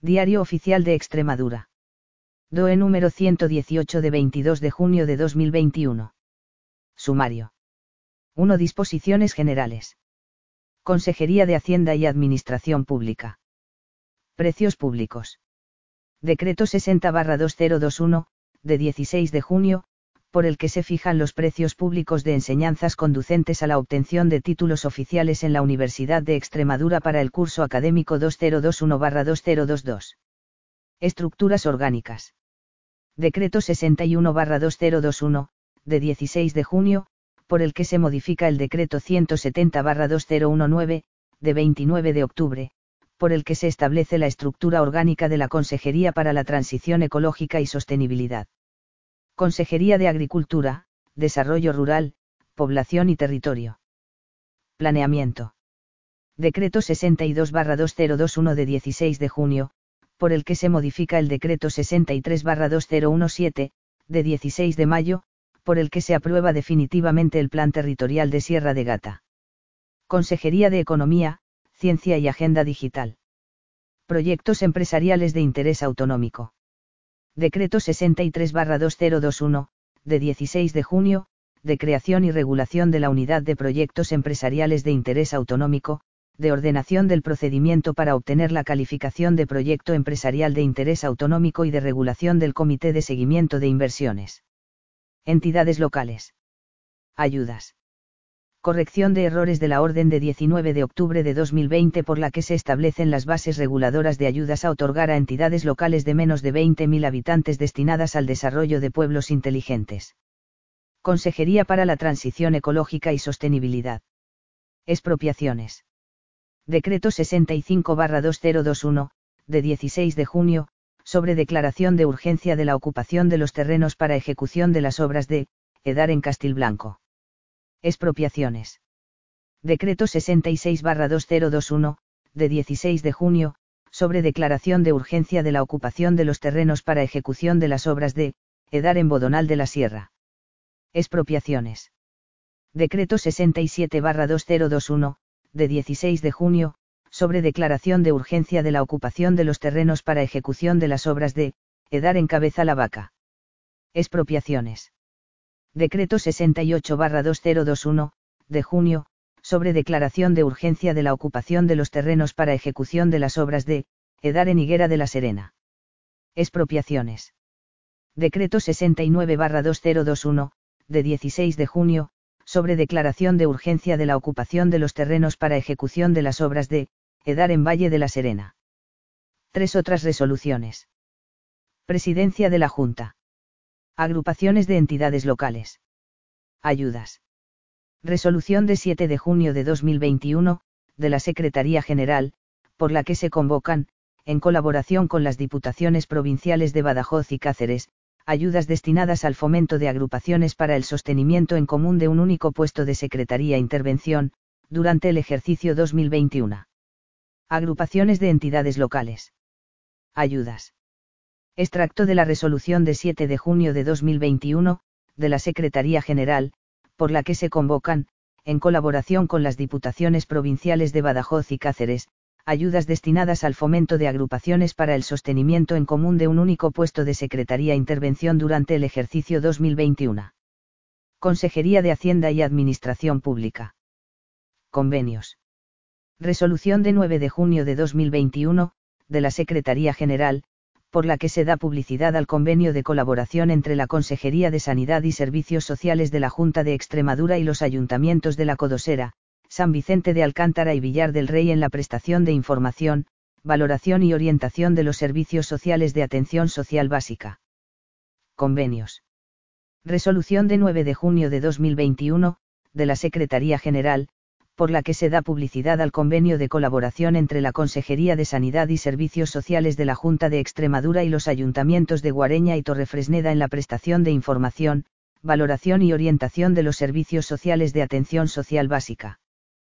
Diario Oficial de Extremadura. DOE número 118 de 22 de junio de 2021. Sumario. 1. Disposiciones generales. Consejería de Hacienda y Administración Pública. Precios públicos. Decreto 60/2021, de 16 de junio, por el que se fijan los precios públicos de enseñanzas conducentes a la obtención de títulos oficiales en la Universidad de Extremadura para el curso académico 2021/2022. Estructuras orgánicas. Decreto 61/2021, de 16 de junio, por el que se modifica el decreto 170/2019, de 29 de octubre, por el que se establece la estructura orgánica de la Consejería para la Transición Ecológica y Sostenibilidad. Consejería de Agricultura, Desarrollo Rural, Población y Territorio. Planeamiento. Decreto 62/2021 de 16 de junio, por el que se modifica el decreto 63/2017, de 16 de mayo, por el que se aprueba definitivamente el Plan Territorial de Sierra de Gata. Consejería de Economía, Ciencia y Agenda Digital. Proyectos empresariales de interés autonómico. Decreto 63/2021, de 16 de junio, de creación y regulación de la Unidad de Proyectos Empresariales de Interés Autonómico, de ordenación del procedimiento para obtener la calificación de proyecto empresarial de interés autonómico y de regulación del Comité de Seguimiento de Inversiones. Entidades locales. Ayudas. Corrección de errores de la Orden de 19 de octubre de 2020 por la que se establecen las bases reguladoras de ayudas a otorgar a entidades locales de menos de 20.000 habitantes destinadas al desarrollo de pueblos inteligentes. Consejería para la Transición Ecológica y Sostenibilidad. Expropiaciones. Decreto 65/2021, de 16 de junio, sobre declaración de urgencia de la ocupación de los terrenos para ejecución de las obras de EDAR en Castilblanco. Expropiaciones. Decreto 66/2021, de 16 de junio, sobre declaración de urgencia de la ocupación de los terrenos para ejecución de las obras de EDAR en Bodonal de la Sierra. Expropiaciones. Decreto 67/2021, de 16 de junio, sobre declaración de urgencia de la ocupación de los terrenos para ejecución de las obras de EDAR en Cabeza la Vaca. Expropiaciones. Decreto 68/2021, de junio, sobre declaración de urgencia de la ocupación de los terrenos para ejecución de las obras de EDAR en Higuera de la Serena. Expropiaciones. Decreto 69/2021, de 16 de junio, sobre declaración de urgencia de la ocupación de los terrenos para ejecución de las obras de EDAR en Valle de la Serena. 3 otras resoluciones. Presidencia de la Junta. Agrupaciones de entidades locales. Ayudas. Resolución de 7 de junio de 2021, de la Secretaría General, por la que se convocan, en colaboración con las Diputaciones Provinciales de Badajoz y Cáceres, ayudas destinadas al fomento de agrupaciones para el sostenimiento en común de un único puesto de Secretaría Intervención, durante el ejercicio 2021. Agrupaciones de entidades locales. Ayudas. Extracto de la resolución de 7 de junio de 2021, de la Secretaría General, por la que se convocan, en colaboración con las Diputaciones Provinciales de Badajoz y Cáceres, ayudas destinadas al fomento de agrupaciones para el sostenimiento en común de un único puesto de Secretaría Intervención durante el ejercicio 2021. Consejería de Hacienda y Administración Pública. Convenios. Resolución de 9 de junio de 2021, de la Secretaría General, por la que se da publicidad al convenio de colaboración entre la Consejería de Sanidad y Servicios Sociales de la Junta de Extremadura y los ayuntamientos de La Codosera, San Vicente de Alcántara y Villar del Rey en la prestación de información, valoración y orientación de los servicios sociales de atención social básica. Convenios. Resolución de 9 de junio de 2021, de la Secretaría General, por la que se da publicidad al convenio de colaboración entre la Consejería de Sanidad y Servicios Sociales de la Junta de Extremadura y los ayuntamientos de Guareña y Torrefresneda en la prestación de información, valoración y orientación de los servicios sociales de atención social básica.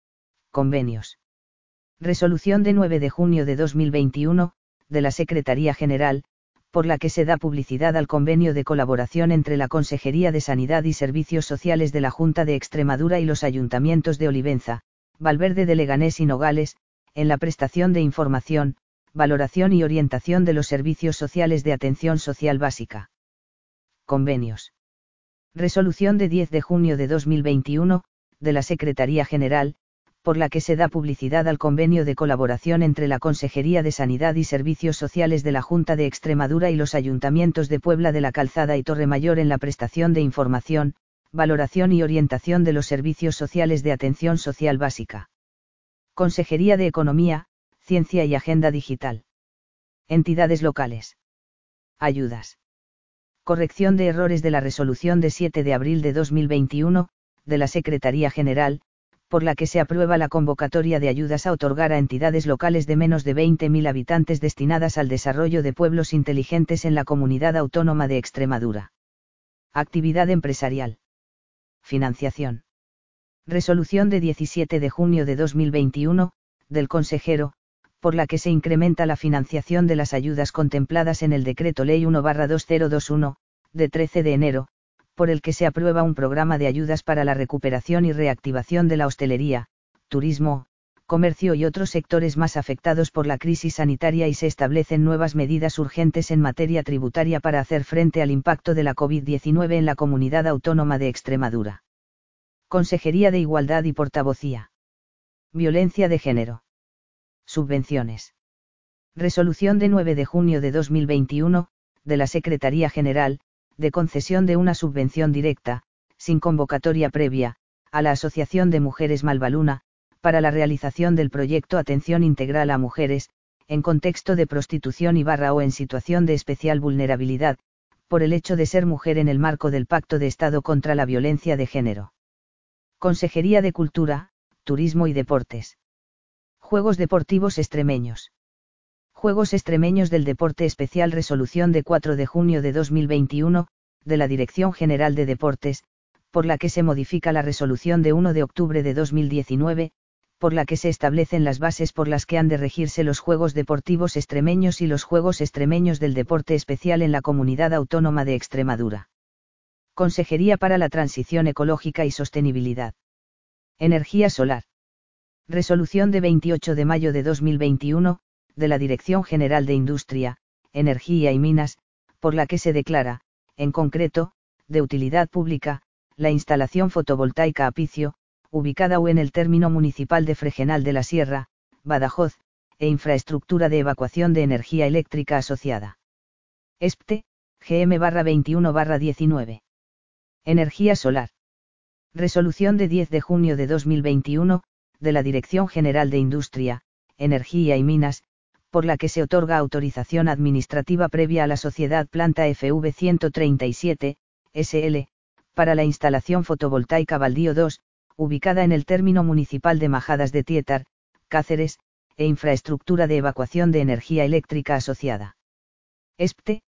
Convenios. Resolución de 9 de junio de 2021, de la Secretaría General, por la que se da publicidad al convenio de colaboración entre la Consejería de Sanidad y Servicios Sociales de la Junta de Extremadura y los ayuntamientos de Olivenza, Valverde de Leganés y Nogales, en la prestación de información, valoración y orientación de los servicios sociales de atención social básica. Convenios. Resolución de 10 de junio de 2021, de la Secretaría General, por la que se da publicidad al convenio de colaboración entre la Consejería de Sanidad y Servicios Sociales de la Junta de Extremadura y los ayuntamientos de Puebla de la Calzada y Torremayor en la prestación de información, valoración y orientación de los servicios sociales de atención social básica. Consejería de Economía, Ciencia y Agenda Digital. Entidades locales. Ayudas. Corrección de errores de la resolución de 7 de abril de 2021, de la Secretaría General, por la que se aprueba la convocatoria de ayudas a otorgar a entidades locales de menos de 20.000 habitantes destinadas al desarrollo de pueblos inteligentes en la Comunidad Autónoma de Extremadura. Actividad empresarial. Financiación. Resolución de 17 de junio de 2021, del consejero, por la que se incrementa la financiación de las ayudas contempladas en el Decreto Ley 1/2021, de 13 de enero, por el que se aprueba un programa de ayudas para la recuperación y reactivación de la hostelería, turismo, comercio y otros sectores más afectados por la crisis sanitaria y se establecen nuevas medidas urgentes en materia tributaria para hacer frente al impacto de la COVID-19 en la Comunidad Autónoma de Extremadura. Consejería de Igualdad y Portavocía. Violencia de género. Subvenciones. Resolución de 9 de junio de 2021, de la Secretaría General, de concesión de una subvención directa, sin convocatoria previa, a la Asociación de Mujeres Malvaluna, para la realización del proyecto Atención Integral a Mujeres, en contexto de prostitución o en situación de especial vulnerabilidad, por el hecho de ser mujer en el marco del Pacto de Estado contra la Violencia de Género. Consejería de Cultura, Turismo y Deportes. Juegos Deportivos Extremeños. Juegos Extremeños del Deporte Especial. Resolución de 4 de junio de 2021, de la Dirección General de Deportes, por la que se modifica la resolución de 1 de octubre de 2019, por la que se establecen las bases por las que han de regirse los Juegos Deportivos Extremeños y los Juegos Extremeños del Deporte Especial en la Comunidad Autónoma de Extremadura. Consejería para la Transición Ecológica y Sostenibilidad. Energía solar. Resolución de 28 de mayo de 2021, de la Dirección General de Industria, Energía y Minas, por la que se declara, en concreto, de utilidad pública, la instalación fotovoltaica Apicio, ubicada en el término municipal de Fregenal de la Sierra, Badajoz, e infraestructura de evacuación de energía eléctrica asociada. ESPTE, GM/21/19. Energía solar. Resolución de 10 de junio de 2021, de la Dirección General de Industria, Energía y Minas, por la que se otorga autorización administrativa previa a la sociedad Planta FV 137, SL, para la instalación fotovoltaica Baldío 2, ubicada en el término municipal de Majadas de Tietar, Cáceres, e infraestructura de evacuación de energía eléctrica asociada. ESPTE,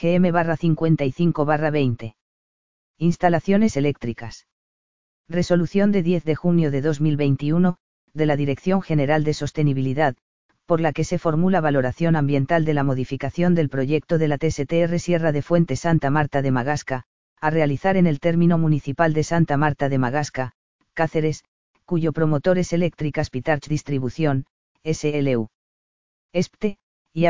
GM/55/20. Instalaciones eléctricas. Resolución de 10 de junio de 2021, de la Dirección General de Sostenibilidad, por la que se formula valoración ambiental de la modificación del proyecto de la TSTR Sierra de Fuente Santa Marta de Magasca, a realizar en el término municipal de Santa Marta de Magasca, Cáceres, cuyo promotor es Eléctricas Pitarch Distribución, SLU. ESPTE, IA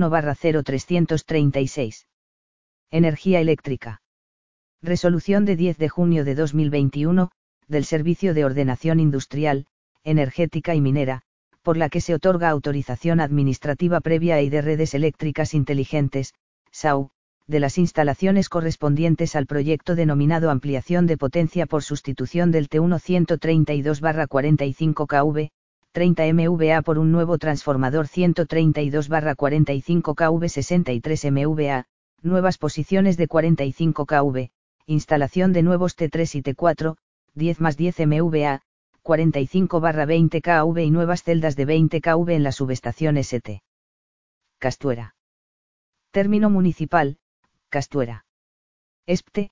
21/0336. Energía eléctrica. Resolución de 10 de junio de 2021, del Servicio de Ordenación Industrial, Energética y Minera, por la que se otorga autorización administrativa previa de redes eléctricas inteligentes, SAU, de las instalaciones correspondientes al proyecto denominado Ampliación de Potencia por sustitución del T1 132/45 kV, 30 MVA por un nuevo transformador 132/45 kV 63 MVA, nuevas posiciones de 45 kV, instalación de nuevos T3 y T4, 10 más 10 MVA, 45/20 kV y nuevas celdas de 20 kV en la subestación St. Castuera. Término municipal, Castuera. ESPTE,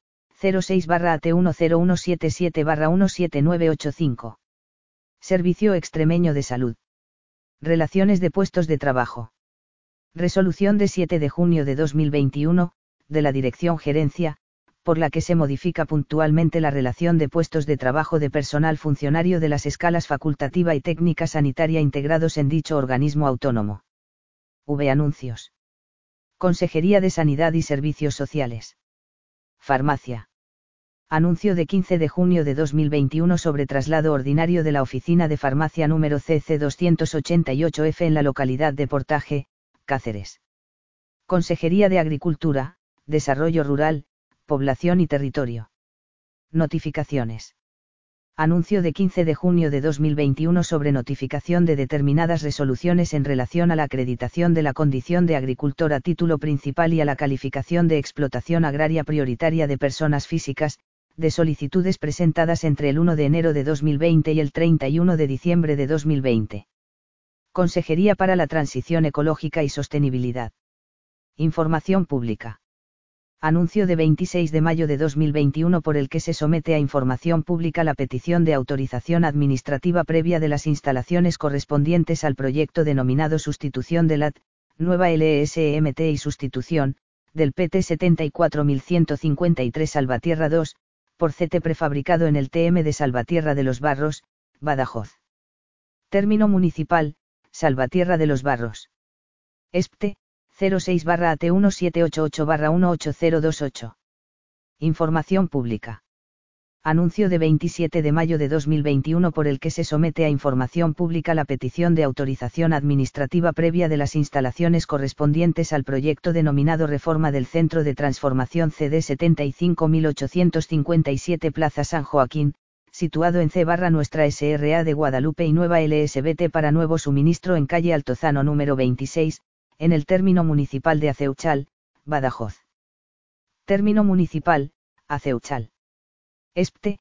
06/AT100177/17985. Servicio Extremeño de Salud. Relaciones de puestos de trabajo. Resolución de 7 de junio de 2021, de la Dirección Gerencia, por la que se modifica puntualmente la relación de puestos de trabajo de personal funcionario de las escalas facultativa y técnica sanitaria integrados en dicho organismo autónomo. Anuncios. Consejería de Sanidad y Servicios Sociales. Farmacia. Anuncio de 15 de junio de 2021 sobre traslado ordinario de la oficina de farmacia número CC 288F en la localidad de Portaje, Cáceres. Consejería de Agricultura, Desarrollo Rural, Población y Territorio. Notificaciones. Anuncio de 15 de junio de 2021 sobre notificación de determinadas resoluciones en relación a la acreditación de la condición de agricultor a título principal y a la calificación de explotación agraria prioritaria de personas físicas, de solicitudes presentadas entre el 1 de enero de 2020 y el 31 de diciembre de 2020. Consejería para la Transición Ecológica y Sostenibilidad. Información pública. Anuncio de 26 de mayo de 2021 por el que se somete a información pública la petición de autorización administrativa previa de las instalaciones correspondientes al proyecto denominado Sustitución de la nueva LSMT y sustitución, del PT 74153 Salvatierra 2, por CT prefabricado en el TM de Salvatierra de los Barros, Badajoz. Término municipal, Salvatierra de los Barros. ESPTE, 06-AT1788-18028. Información pública. Anuncio de 27 de mayo de 2021 por el que se somete a información pública la petición de autorización administrativa previa de las instalaciones correspondientes al proyecto denominado Reforma del Centro de Transformación CD 75857 Plaza San Joaquín, situado en C/Nuestra SRA de Guadalupe y Nueva LSBT para nuevo suministro en calle Altozano número 26, en el término municipal de Aceuchal, Badajoz. Término municipal, Aceuchal. ESPTE,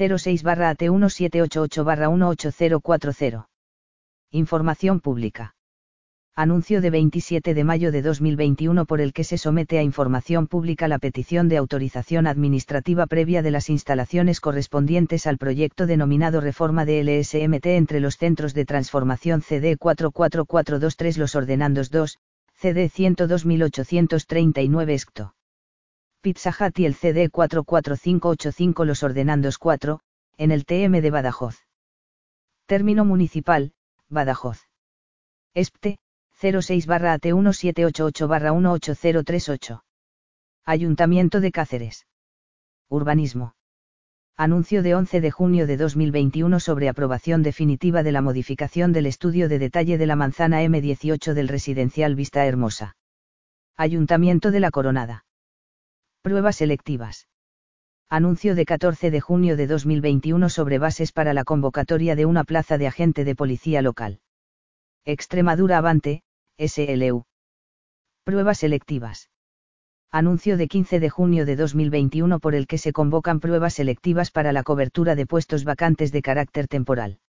06-AT1788-18040. Información pública. Anuncio de 27 de mayo de 2021 por el que se somete a información pública la petición de autorización administrativa previa de las instalaciones correspondientes al proyecto denominado Reforma de LSMT entre los Centros de Transformación CD 44423 Los Ordenandos 2, CD 102839 ESCTO. Pizza Hut y el CD 44585 Los Ordenandos 4, en el TM de Badajoz. Término municipal, Badajoz. ESPTE, 06-AT1788-18038. Ayuntamiento de Cáceres. Urbanismo. Anuncio de 11 de junio de 2021 sobre aprobación definitiva de la modificación del estudio de detalle de la manzana M18 del residencial Vista Hermosa. Ayuntamiento de La Coronada. Pruebas selectivas. Anuncio de 14 de junio de 2021 sobre bases para la convocatoria de una plaza de agente de policía local. Extremadura Avante, SLU. Pruebas selectivas. Anuncio de 15 de junio de 2021 por el que se convocan pruebas selectivas para la cobertura de puestos vacantes de carácter temporal.